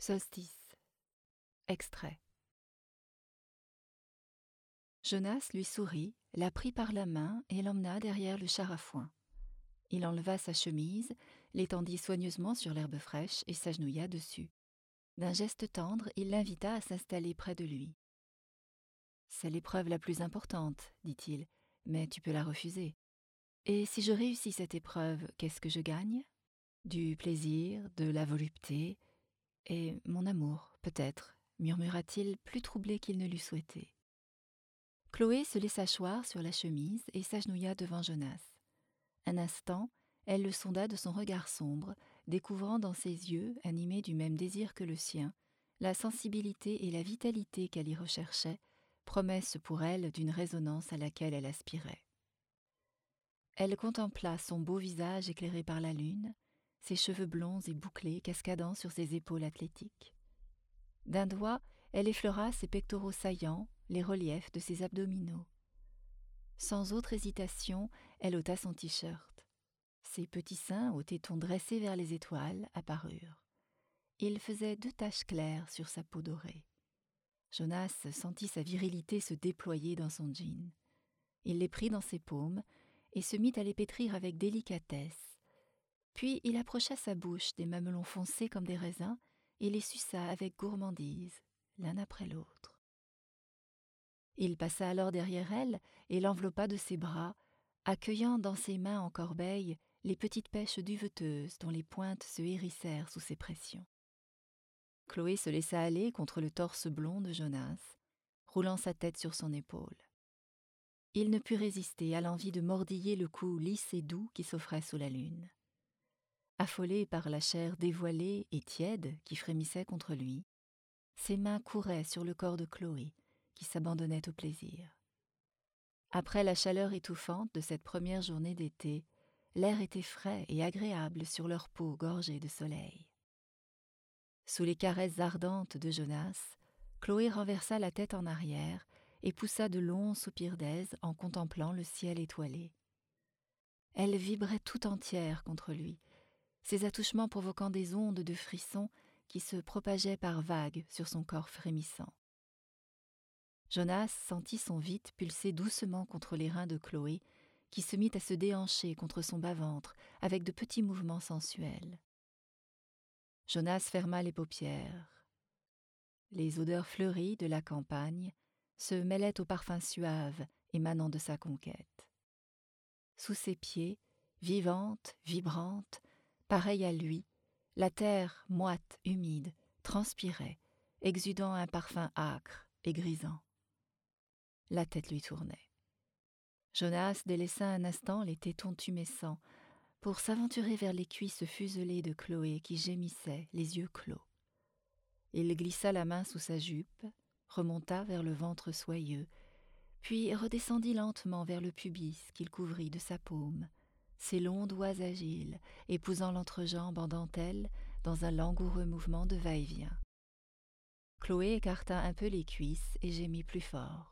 Solstice. Extrait. Jonas lui sourit, la prit par la main et l'emmena derrière le char à foin. Il enleva sa chemise, l'étendit soigneusement sur l'herbe fraîche et s'agenouilla dessus. D'un geste tendre, il l'invita à s'installer près de lui. « C'est l'épreuve la plus importante, dit-il, mais tu peux la refuser. Et si je réussis cette épreuve, qu'est-ce que je gagne ? Du plaisir, de la volupté, et mon amour, peut-être, murmura-t-il, plus troublé qu'il ne l'eût souhaité. Chloé se laissa choir sur la chemise et s'agenouilla devant Jonas. Un instant, elle le sonda de son regard sombre, découvrant dans ses yeux, animés du même désir que le sien, la sensibilité et la vitalité qu'elle y recherchait, promesse pour elle d'une résonance à laquelle elle aspirait. Elle contempla son beau visage éclairé par la lune, ses cheveux blonds et bouclés cascadant sur ses épaules athlétiques. D'un doigt, elle effleura ses pectoraux saillants, les reliefs de ses abdominaux. Sans autre hésitation, elle ôta son t-shirt. Ses petits seins, aux tétons dressés vers les étoiles, apparurent. Ils faisaient 2 taches claires sur sa peau dorée. Jonas sentit sa virilité se déployer dans son jean. Il les prit dans ses paumes et se mit à les pétrir avec délicatesse. Puis il approcha sa bouche des mamelons foncés comme des raisins et les suça avec gourmandise, l'un après l'autre. Il passa alors derrière elle et l'enveloppa de ses bras, accueillant dans ses mains en corbeille les petites pêches duveteuses dont les pointes se hérissèrent sous ses pressions. Chloé se laissa aller contre le torse blond de Jonas, roulant sa tête sur son épaule. Il ne put résister à l'envie de mordiller le cou lisse et doux qui s'offrait sous la lune. Affolé par la chair dévoilée et tiède qui frémissait contre lui, ses mains couraient sur le corps de Chloé, qui s'abandonnait au plaisir. Après la chaleur étouffante de cette première journée d'été, l'air était frais et agréable sur leur peau gorgée de soleil. Sous les caresses ardentes de Jonas, Chloé renversa la tête en arrière et poussa de longs soupirs d'aise en contemplant le ciel étoilé. Elle vibrait tout entière contre lui, ses attouchements provoquant des ondes de frissons qui se propageaient par vagues sur son corps frémissant. Jonas sentit son vide pulser doucement contre les reins de Chloé, qui se mit à se déhancher contre son bas-ventre avec de petits mouvements sensuels. Jonas ferma les paupières. Les odeurs fleuries de la campagne se mêlaient aux parfums suaves émanant de sa conquête. Sous ses pieds, vivante, vibrante, pareille à lui, la terre, moite, humide, transpirait, exudant un parfum âcre et grisant. La tête lui tournait. Jonas délaissa un instant les tétons tumescents pour s'aventurer vers les cuisses fuselées de Chloé qui gémissait, les yeux clos. Il glissa la main sous sa jupe, remonta vers le ventre soyeux, puis redescendit lentement vers le pubis qu'il couvrit de sa paume, ses longs doigts agiles, épousant l'entrejambe en dentelle dans un langoureux mouvement de va-et-vient. Chloé écarta un peu les cuisses et gémit plus fort.